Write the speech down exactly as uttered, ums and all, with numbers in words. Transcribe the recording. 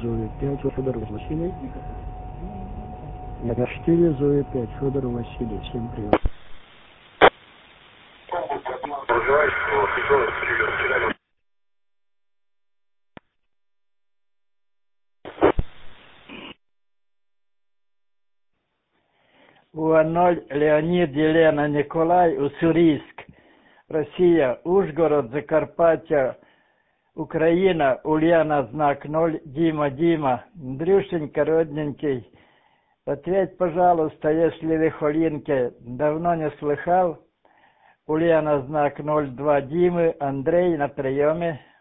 Зоя пять, Федор Василий. Я четыре, Зоя пять, Федор Василий. Всем привет. УА-ноль, Леонид, Елена, Николай, Уссурийск, Россия, Ужгород, Закарпаття, Украина, Ульяна, знак ноль, Дима, Дима, Андрюшенька, родненький, ответь, пожалуйста, если Лихолинке давно не слыхал, Ульяна, знак ноль, два, Димы, Андрей на приеме.